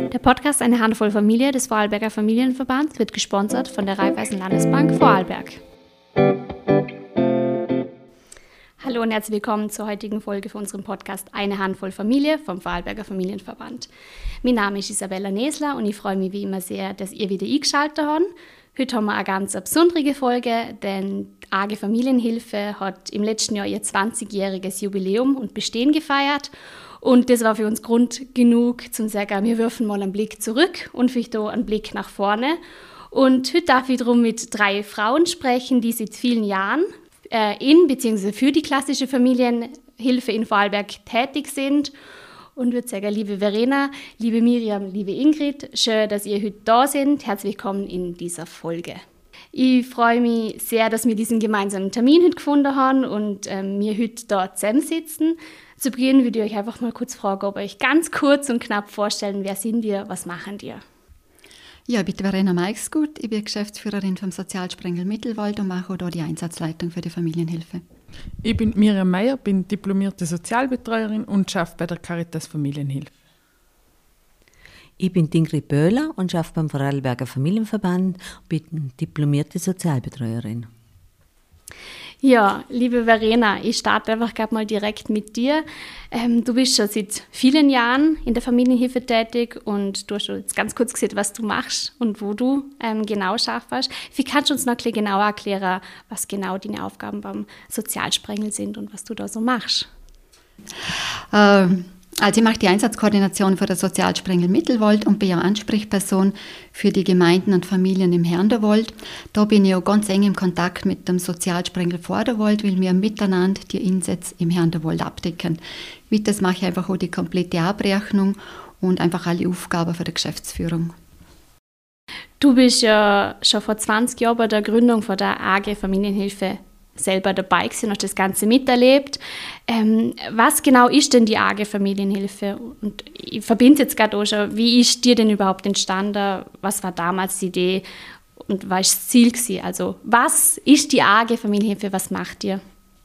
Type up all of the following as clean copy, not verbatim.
Der Podcast Eine Handvoll Familie des Vorarlberger Familienverbands wird gesponsert von der Raiffeisen Landesbank Vorarlberg. Hallo und herzlich willkommen zur heutigen Folge von unserem Podcast Eine Handvoll Familie vom Vorarlberger Familienverband. Mein Name ist Isabella Nesler und ich freue mich wie immer sehr, dass ihr wieder eingeschaltet habt. Heute haben wir eine ganz besondere Folge, denn die AG Familienhilfe hat im letzten Jahr ihr 20-jähriges Jubiläum und Bestehen gefeiert. Und das war für uns Grund genug, zu sagen, wir werfen mal einen Blick zurück und vielleicht auch einen Blick nach vorne. Und heute darf ich darum mit 3 Frauen sprechen, die seit vielen Jahren in bzw. für die klassische Familienhilfe in Vorarlberg tätig sind. Und würde sagen, liebe Verena, liebe Miriam, liebe Ingrid, schön, dass ihr heute da seid. Herzlich willkommen in dieser Folge. Ich freue mich sehr, dass wir diesen gemeinsamen Termin heute gefunden haben und wir heute da zusammensitzen. Zu Beginn würde ich euch einfach mal kurz fragen, ob ihr euch ganz kurz und knapp vorstellen, wer sind ihr, was machen wir? Ja, ich bin Verena Meixgut, ich bin Geschäftsführerin vom Sozialsprengel Mittelwald und mache auch hier die Einsatzleitung für die Familienhilfe. Ich bin Miriam Meyer, bin diplomierte Sozialbetreuerin und arbeite bei der Caritas Familienhilfe. Ich bin Ingrid Böhler und arbeite beim Vorarlberger Familienverband und bin diplomierte Sozialbetreuerin. Ja, liebe Verena, ich starte einfach gerade mal direkt mit dir. Du bist schon seit vielen Jahren in der Familienhilfe tätig und du hast schon jetzt ganz kurz gesehen, was du machst und wo du genau schaffst. Wie kannst du uns noch ein bisschen genauer erklären, was genau deine Aufgaben beim Sozialsprengel sind und was du da so machst? Also ich mache die Einsatzkoordination für den Sozialsprengel Mittelwald und bin ja Ansprechperson für die Gemeinden und Familien im Herrnderwald. Da bin ich auch ganz eng im Kontakt mit dem Sozialsprengel Vorderwald, weil wir miteinander die Einsätze im Herrnderwald abdecken. Mit das mache ich einfach auch die komplette Abrechnung und einfach alle Aufgaben für die Geschäftsführung. Du bist ja schon vor 20 Jahren bei der Gründung von der AG Familienhilfe selber dabei gewesen und hast das Ganze miterlebt. Was genau ist denn die AG Familienhilfe? Und ich verbinde jetzt gerade auch schon, wie ist dir denn überhaupt entstanden? Was war damals die Idee und was war das Ziel gewesen? Also was ist die AG Familienhilfe? Was macht ihr?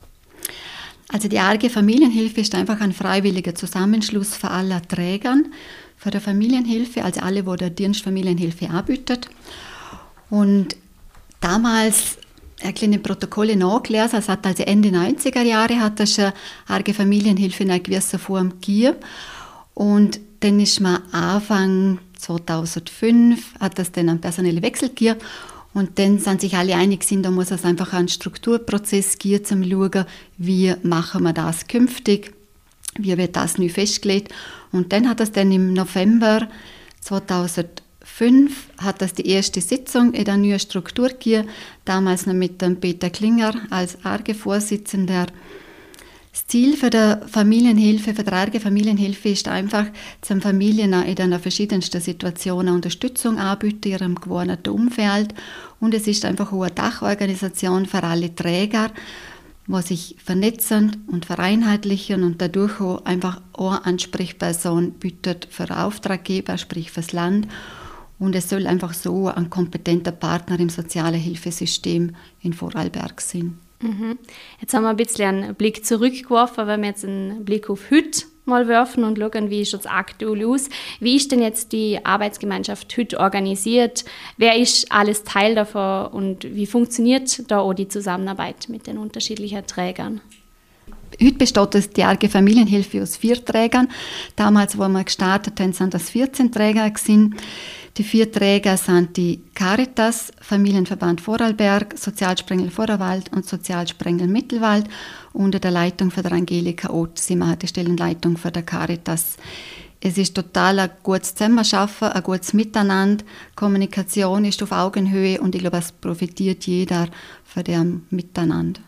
Also die AG Familienhilfe ist einfach ein freiwilliger Zusammenschluss für alle Trägern für die Familienhilfe, also alle, die der Dienst Familienhilfe anbietet. Und damals ein kleine Protokolle nachgelesen, es hat also Ende 90er Jahre hat das schon AG Familienhilfe in einer gewissen Form gegeben. Und dann ist man Anfang 2005, hat das dann einen personellen Wechsel gegeben. Und dann sind sich alle einig gewesen, da muss es einfach einen Strukturprozess geben, um zu schauen, wie machen wir das künftig, wie wird das neu festgelegt. Und dann hat es dann im November 2005 hat das die erste Sitzung in der neuen Struktur gegeben, damals noch mit dem Peter Klinger als AG-Vorsitzender. Das Ziel für die Familienhilfe, für die AG Familienhilfe ist einfach, den Familien in den verschiedensten Situationen Unterstützung anbieten in ihrem gewohnten Umfeld. Und es ist einfach auch eine Dachorganisation für alle Träger, die sich vernetzen und vereinheitlichen und dadurch auch einfach eine Ansprechperson bietet für den Auftraggeber, sprich fürs Land. Und es soll einfach so ein kompetenter Partner im sozialen Hilfesystem in Vorarlberg sein. Jetzt haben wir ein bisschen einen Blick zurückgeworfen, wenn wir jetzt einen Blick auf heute mal werfen und schauen, wie ist es aktuell aus. Wie ist denn jetzt die Arbeitsgemeinschaft heute organisiert? Wer ist alles Teil davon und wie funktioniert da auch die Zusammenarbeit mit den unterschiedlichen Trägern? Heute besteht die AG Familienhilfe aus 4 Trägern. Damals, wo wir gestartet haben, sind das 14 Träger gewesen. Die 4 Träger sind die Caritas, Familienverband Vorarlberg, Sozialsprengel Vorderwald und Sozialsprengel Mittelwald. Unter der Leitung von der Angelika Ott sind wir die Stellenleitung für der Caritas. Es ist total ein gutes Zusammenarbeiten, ein gutes Miteinander. Kommunikation ist auf Augenhöhe und ich glaube, es profitiert jeder von dem Miteinander.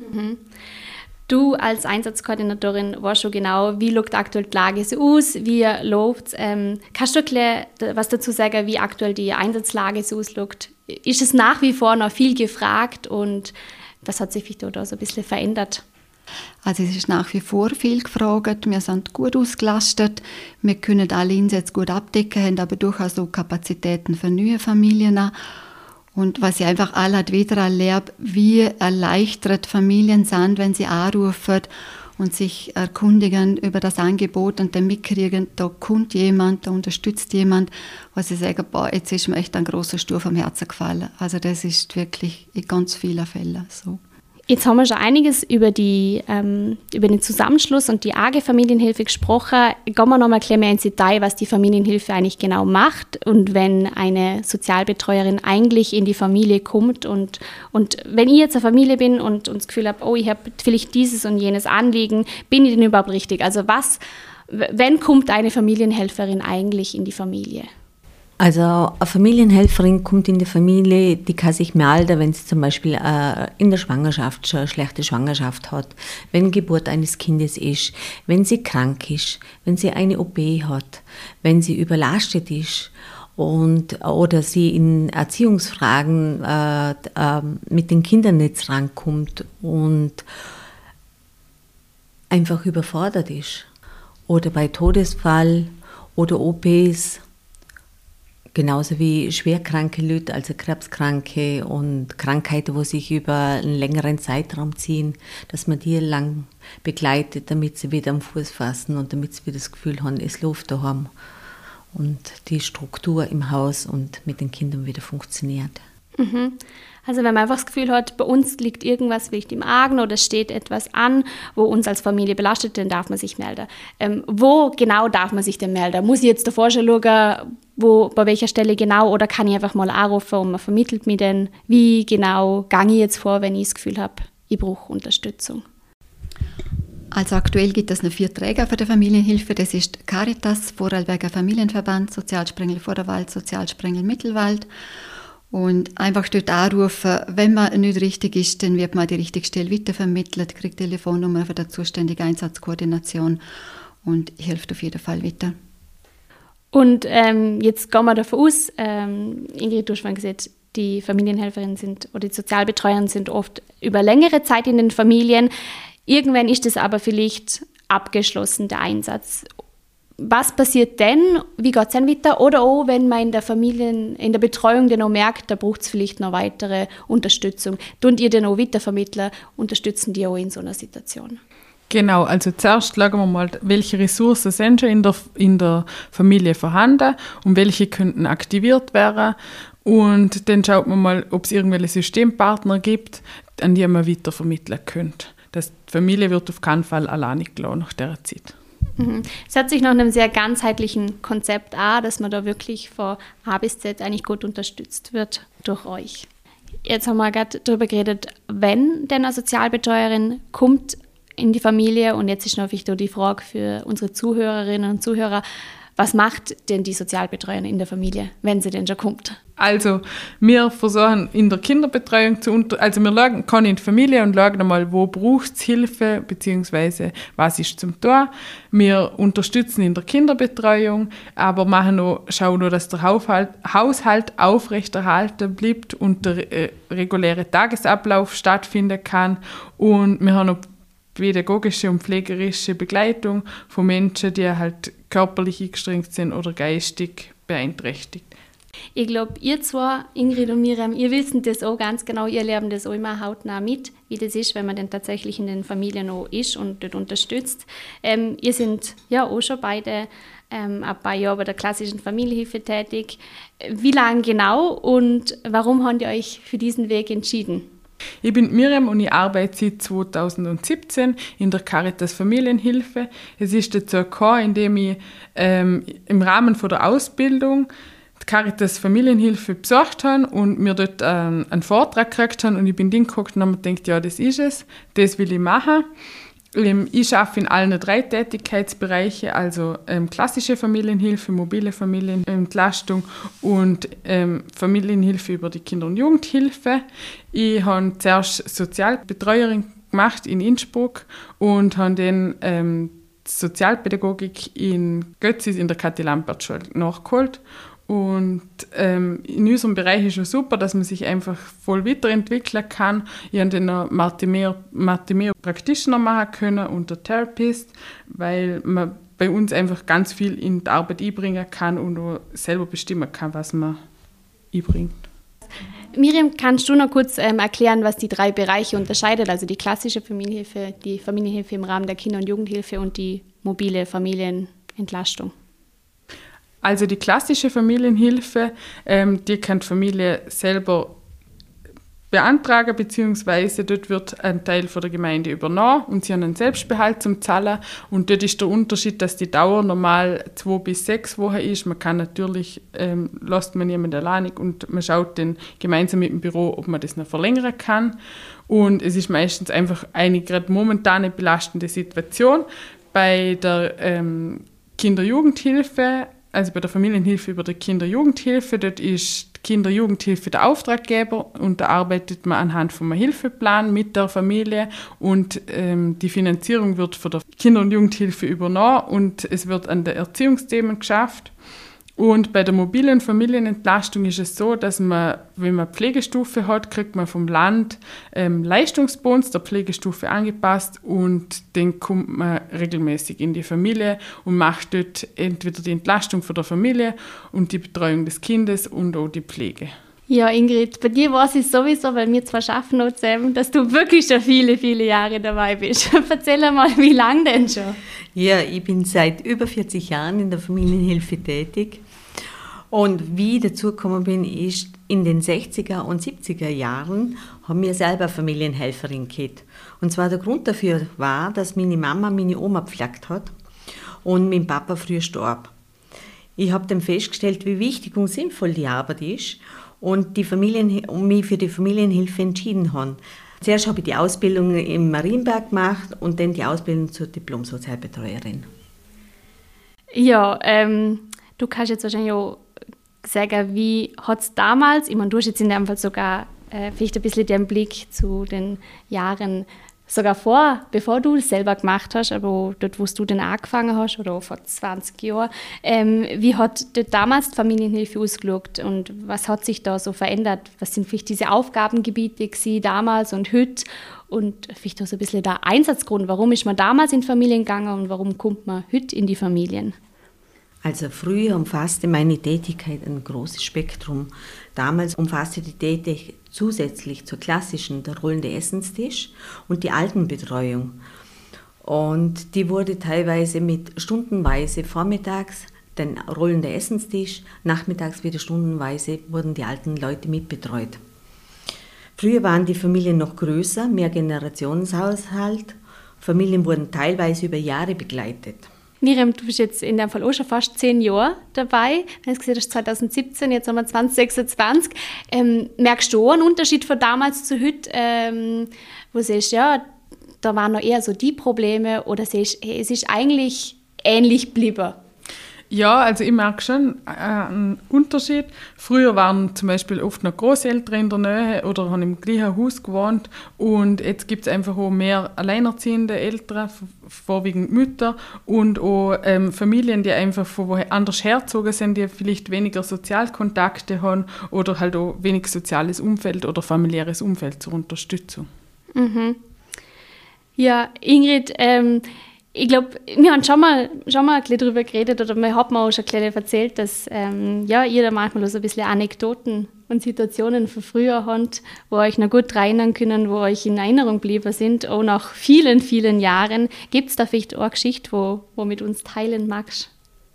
Du als Einsatzkoordinatorin weißt schon genau, wie schaut aktuell die Lage so aus, wie läuft es. Kannst du erklären, was dazu sagen, wie aktuell die Einsatzlage so ausschaut? Ist es nach wie vor noch viel gefragt und was hat sich da so ein bisschen verändert? Also es ist nach wie vor viel gefragt, wir sind gut ausgelastet, wir können alle Einsätze gut abdecken, haben aber durchaus auch Kapazitäten für neue Familien. Und was ich einfach alle wieder erlebe, wie erleichtert Familien sind, wenn sie anrufen und sich erkundigen über das Angebot und dann mitkriegen, da kommt jemand, da unterstützt jemand, wo sie sagen, boah, jetzt ist mir echt ein grosser Stuhl vom Herzen gefallen. Also das ist wirklich in ganz vielen Fällen so. Jetzt haben wir schon einiges über den Zusammenschluss und die AG Familienhilfe gesprochen. Gehen wir noch mal ein bisschen mehr ins Detail, was die Familienhilfe eigentlich genau macht und wenn eine Sozialbetreuerin eigentlich in die Familie kommt und wenn ich jetzt eine Familie bin und das Gefühl habe, oh, ich habe vielleicht dieses und jenes Anliegen, bin ich denn überhaupt richtig? Also wenn kommt eine Familienhelferin eigentlich in die Familie? Also eine Familienhelferin kommt in die Familie, die kann sich melden, wenn sie zum Beispiel in der Schwangerschaft schon eine schlechte Schwangerschaft hat, wenn Geburt eines Kindes ist, wenn sie krank ist, wenn sie eine OP hat, wenn sie überlastet ist oder sie in Erziehungsfragen mit den Kindern nicht rankommt und einfach überfordert ist. Oder bei Todesfall oder OPs. Genauso wie schwerkranke Leute, also Krebskranke und Krankheiten, die sich über einen längeren Zeitraum ziehen, dass man die lang begleitet, damit sie wieder am Fuß fassen und damit sie wieder das Gefühl haben, es läuft daheim und die Struktur im Haus und mit den Kindern wieder funktioniert. Mhm. Also wenn man einfach das Gefühl hat, bei uns liegt irgendwas vielleicht im Argen oder steht etwas an, wo uns als Familie belastet, dann darf man sich melden. Wo genau darf man sich denn melden? Muss ich jetzt davor schon schauen, bei welcher Stelle genau, oder kann ich einfach mal anrufen und man vermittelt mir dann, wie genau gehe ich jetzt vor, wenn ich das Gefühl habe, ich brauche Unterstützung? Also aktuell gibt es noch 4 Träger für die Familienhilfe. Das ist Caritas, Vorarlberger Familienverband, Sozialsprengel Vorderwald, Sozialsprengel Mittelwald. Und einfach dort anrufen, wenn man nicht richtig ist, dann wird man die richtige Stelle weitervermittelt, kriegt Telefonnummer von der zuständigen Einsatzkoordination und hilft auf jeden Fall weiter. Und jetzt gehen wir davon aus, Ingrid, du hast vorhin gesagt, die Familienhelferinnen oder die Sozialbetreuerinnen sind oft über längere Zeit in den Familien. Irgendwann ist das aber vielleicht abgeschlossen, der Einsatz. Was passiert denn? Wie geht es dann weiter? Oder auch, wenn man in der Betreuung dann auch merkt, da braucht es vielleicht noch weitere Unterstützung. Tun ihr dann auch weitervermitteln, unterstützen die auch in so einer Situation? Genau, also zuerst schauen wir mal, welche Ressourcen sind schon in der Familie vorhanden und welche könnten aktiviert werden. Und dann schaut man mal, ob es irgendwelche Systempartner gibt, an die man weitervermitteln könnte. Die Familie wird auf keinen Fall alleine gelassen nach dieser Zeit. Es hört sich nach einem sehr ganzheitlichen Konzept an, dass man da wirklich von A bis Z eigentlich gut unterstützt wird durch euch. Jetzt haben wir gerade darüber geredet, wenn denn eine Sozialbetreuerin kommt in die Familie, und jetzt ist noch wichtig die Frage für unsere Zuhörerinnen und Zuhörer, was macht denn die Sozialbetreuerin in der Familie, wenn sie denn schon kommt? Also wir versuchen in der Kinderbetreuung wir schauen in die Familie und schauen einmal, wo braucht es Hilfe, beziehungsweise was ist zum Tun. Wir unterstützen in der Kinderbetreuung, aber schauen nur, dass der Haushalt aufrechterhalten bleibt und der reguläre Tagesablauf stattfinden kann. Und wir haben auch pädagogische und pflegerische Begleitung von Menschen, die halt körperlich eingeschränkt sind oder geistig beeinträchtigt. Ich glaube, ihr zwei, Ingrid und Miriam, ihr wisst das auch ganz genau, ihr lernt das auch immer hautnah mit, wie das ist, wenn man dann tatsächlich in den Familien auch ist und dort unterstützt. Ihr seid ja auch schon beide ein paar Jahre bei der klassischen Familienhilfe tätig. Wie lange genau und warum habt ihr euch für diesen Weg entschieden? Ich bin Miriam und ich arbeite seit 2017 in der Caritas Familienhilfe. Es ist dazu gekommen, indem ich im Rahmen von der Ausbildung die Caritas Familienhilfe besucht habe und mir dort einen Vortrag gekriegt habe und ich bin hingeguckt und habe mir gedacht, ja, das ist es, das will ich machen. Ich arbeite in allen 3 Tätigkeitsbereichen, also klassische Familienhilfe, mobile Familienentlastung und Familienhilfe über die Kinder- und Jugendhilfe. Ich habe zuerst Sozialbetreuerin gemacht in Innsbruck und habe dann Sozialpädagogik in Götzis in der Kathi-Lampertz-Schule nachgeholt. Und in unserem Bereich ist es super, dass man sich einfach voll weiterentwickeln kann. Ich habe dann noch Martimer Practitioner machen können und der Therapist, weil man bei uns einfach ganz viel in die Arbeit einbringen kann und auch selber bestimmen kann, was man einbringt. Miriam, kannst du noch kurz erklären, was die 3 Bereiche unterscheidet? Also die klassische Familienhilfe, die Familienhilfe im Rahmen der Kinder- und Jugendhilfe und die mobile Familienentlastung. Also die klassische Familienhilfe, die kann die Familie selber beantragen, beziehungsweise dort wird ein Teil von der Gemeinde übernommen und sie haben einen Selbstbehalt zum Zahlen. Und dort ist der Unterschied, dass die Dauer normal 2 bis 6 Wochen ist. Man kann natürlich, lässt man jemanden alleine und man schaut dann gemeinsam mit dem Büro, ob man das noch verlängern kann. Und es ist meistens einfach eine gerade momentane belastende Situation. Bei der Kinder-Jugendhilfe, also bei der Familienhilfe über die Kinder-Jugendhilfe, dort ist die Kinder-Jugendhilfe der Auftraggeber und da arbeitet man anhand von einem Hilfeplan mit der Familie und die Finanzierung wird von der Kinder- und Jugendhilfe übernommen und es wird an den Erziehungsthemen geschafft. Und bei der mobilen Familienentlastung ist es so, dass man, wenn man Pflegestufe hat, kriegt man vom Land Leistungsbonus der Pflegestufe angepasst und dann kommt man regelmäßig in die Familie und macht dort entweder die Entlastung von der Familie und die Betreuung des Kindes und auch die Pflege. Ja, Ingrid, bei dir weiß ich sowieso, weil wir zwar schaffen noch zusammen, dass du wirklich schon viele, viele Jahre dabei bist. Erzähl einmal, wie lange denn schon? Ja, ich bin seit über 40 Jahren in der Familienhilfe tätig. Und wie ich dazu gekommen bin, ist, in den 60er und 70er Jahren haben wir selber Familienhelferin gehabt. Und zwar der Grund dafür war, dass meine Mama meine Oma gepflegt hat und mein Papa früh starb. Ich habe dann festgestellt, wie wichtig und sinnvoll die Arbeit ist und mich für die Familienhilfe entschieden habe. Zuerst habe ich die Ausbildung im Marienberg gemacht und dann die Ausbildung zur Diplom-Sozialbetreuerin. Ja, du kannst jetzt wahrscheinlich auch sagen, wie hat es damals, ich meine, du hast jetzt in dem Fall sogar vielleicht ein bisschen den Blick zu den Jahren sogar bevor du es selber gemacht hast, aber dort, wo du dann angefangen hast, oder vor 20 Jahren, wie hat dort damals die Familienhilfe ausgeschaut und was hat sich da so verändert? Was sind vielleicht diese Aufgabengebiete gewesen, damals und heute? Und vielleicht auch so ein bisschen der Einsatzgrund, warum ist man damals in Familien gegangen und warum kommt man heute in die Familien? Also früher umfasste meine Tätigkeit ein großes Spektrum. Damals umfasste die Tätigkeit zusätzlich zur klassischen der rollende Essenstisch und die Altenbetreuung. Und die wurde teilweise mit stundenweise vormittags, den rollender Essenstisch, nachmittags wieder stundenweise wurden die alten Leute mitbetreut. Früher waren die Familien noch größer, mehr Generationenhaushalt. Familien wurden teilweise über Jahre begleitet. Miriam, du bist jetzt in dem Fall auch schon fast 10 Jahre dabei. Du hast gesagt, das ist 2017, jetzt haben wir 2026. Merkst du auch einen Unterschied von damals zu heute, wo du siehst, ja, da waren noch eher so die Probleme oder siehst, hey, es ist eigentlich ähnlich geblieben? Ja, also ich merke schon einen Unterschied. Früher waren zum Beispiel oft noch Großeltern in der Nähe oder haben im gleichen Haus gewohnt und jetzt gibt es einfach auch mehr alleinerziehende Eltern, vorwiegend Mütter und auch Familien, die einfach von woher anders hergezogen sind, die vielleicht weniger Sozialkontakte haben oder halt auch wenig soziales Umfeld oder familiäres Umfeld zur Unterstützung. Mhm. Ja, Ingrid, ich glaube, wir haben schon mal ein bisschen darüber geredet oder wir haben auch schon ein bisschen erzählt, dass ihr da manchmal so ein bisschen Anekdoten und Situationen von früher habt, wo ihr euch noch gut erinnern können, wo euch in Erinnerung geblieben sind, auch nach vielen, vielen Jahren. Gibt es da vielleicht auch eine Geschichte, wo mit uns teilen magst?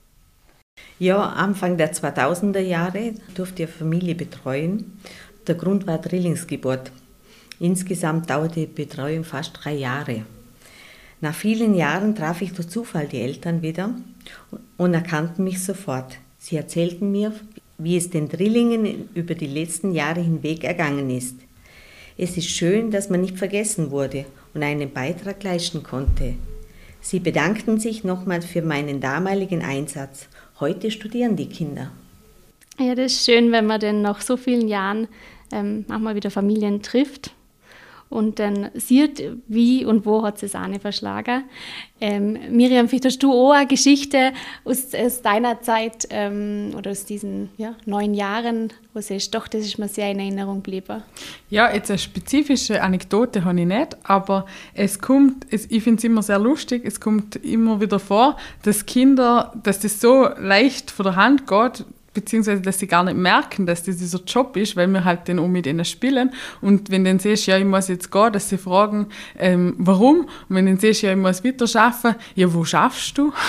Ja, Anfang der 2000er Jahre durfte ich eine Familie betreuen. Der Grund war Drillingsgeburt. Insgesamt dauerte die Betreuung fast 3 Jahre. Nach vielen Jahren traf ich durch Zufall die Eltern wieder und erkannten mich sofort. Sie erzählten mir, wie es den Drillingen über die letzten Jahre hinweg ergangen ist. Es ist schön, dass man nicht vergessen wurde und einen Beitrag leisten konnte. Sie bedankten sich nochmals für meinen damaligen Einsatz. Heute studieren die Kinder. Ja, das ist schön, wenn man dann nach so vielen Jahren manchmal wieder Familien trifft. Und dann sieht, wie und wo hat es auch nicht verschlagen. Miriam, vielleicht hast du auch eine Geschichte aus deiner Zeit oder aus diesen 9 Jahren, wo du sagst, doch, das ist mir sehr in Erinnerung geblieben. Ja, jetzt eine spezifische Anekdote habe ich nicht, aber ich finde es immer sehr lustig, es kommt immer wieder vor, dass das so leicht von der Hand geht, beziehungsweise dass sie gar nicht merken, dass das dieser Job ist, weil wir halt dann auch mit ihnen spielen. Und wenn du dann siehst, ja, ich muss jetzt gehen, dass sie fragen, warum? Und wenn du dann siehst, ja, ich muss weiter arbeiten, ja, wo schaffst du?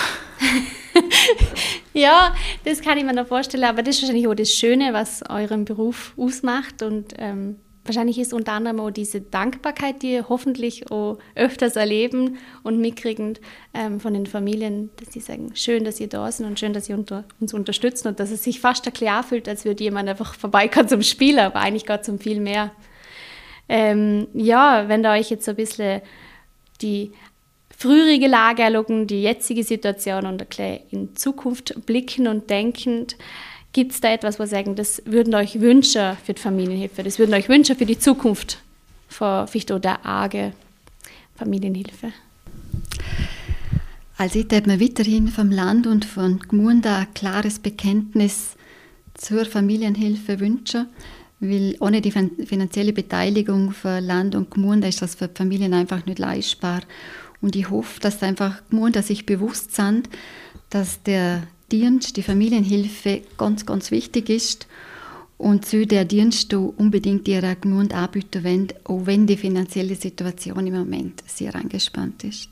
Ja, das kann ich mir noch vorstellen, aber das ist wahrscheinlich auch das Schöne, was euren Beruf ausmacht und wahrscheinlich ist unter anderem auch diese Dankbarkeit, die ihr hoffentlich auch öfters erleben und mitkriegen von den Familien, dass die sagen, schön, dass ihr da seid und schön, dass ihr uns unterstützt und dass es sich fast ein bisschen anfühlt, als würde jemand einfach vorbeikommen zum Spielen, aber eigentlich geht es um viel mehr. Ja, wenn da euch jetzt so ein bisschen die frühere Lage anschauen, die jetzige Situation und ein bisschen in Zukunft blicken und denken, gibt es da etwas, wo Sie sagen, das würden euch wünschen für die Familienhilfe, das würden euch wünschen für die Zukunft von vielleicht auch der AGE Familienhilfe? Also ich würde mir weiterhin vom Land und von Gemeinden ein klares Bekenntnis zur Familienhilfe wünschen, weil ohne die finanzielle Beteiligung für Land und Gemeinden ist das für die Familien einfach nicht leistbar. Und ich hoffe, dass einfach die Gemeinden sich bewusst sind, dass der Dienst, die Familienhilfe ganz, ganz wichtig ist und sie der Dienst unbedingt ihrer Gemeinde anbieten wollen, auch wenn die finanzielle Situation im Moment sehr angespannt ist.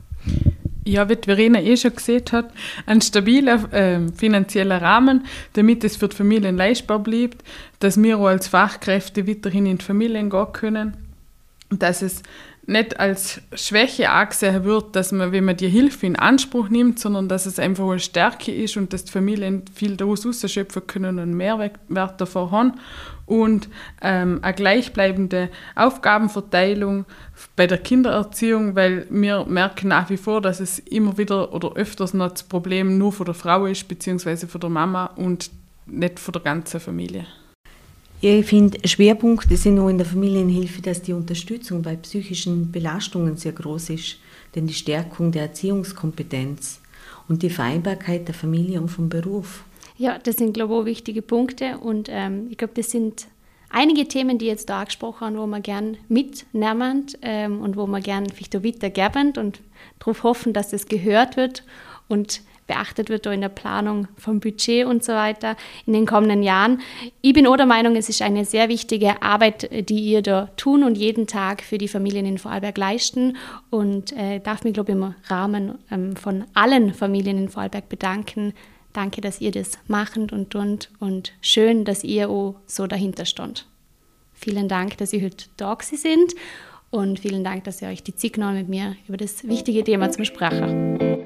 Ja, wie Verena schon gesehen hat, ein stabiler finanzieller Rahmen, damit es für die Familien leistbar bleibt, dass wir auch als Fachkräfte weiterhin in die Familien gehen können, dass es nicht als Schwäche angesehen wird, dass man, wenn man die Hilfe in Anspruch nimmt, sondern dass es einfach eine Stärke ist und dass die Familien viel daraus rausschöpfen können und einen Mehrwert davon haben. Und eine gleichbleibende Aufgabenverteilung bei der Kindererziehung, weil wir merken nach wie vor, dass es immer wieder oder öfters noch das Problem nur von der Frau ist, beziehungsweise von der Mama und nicht von der ganzen Familie. Ich finde, Schwerpunkte sind auch in der Familienhilfe, dass die Unterstützung bei psychischen Belastungen sehr groß ist, denn die Stärkung der Erziehungskompetenz und die Vereinbarkeit der Familie und vom Beruf. Ja, das sind, glaube ich, auch wichtige Punkte und ich glaube, das sind einige Themen, die jetzt da angesprochen haben, wo wir gerne mitnehmen und wo wir gerne vielleicht auch weitergeben und darauf hoffen, dass das gehört wird und beachtet wird in der Planung vom Budget und so weiter in den kommenden Jahren. Ich bin auch der Meinung, es ist eine sehr wichtige Arbeit, die ihr da tun und jeden Tag für die Familien in Vorarlberg leisten und darf mich, glaube ich, im Rahmen von allen Familien in Vorarlberg bedanken. Danke, dass ihr das macht und tut und schön, dass ihr auch so dahinter steht. Vielen Dank, dass ihr heute da sind und vielen Dank, dass ihr euch die Zeit genommen mit mir über das wichtige Thema zu sprechen.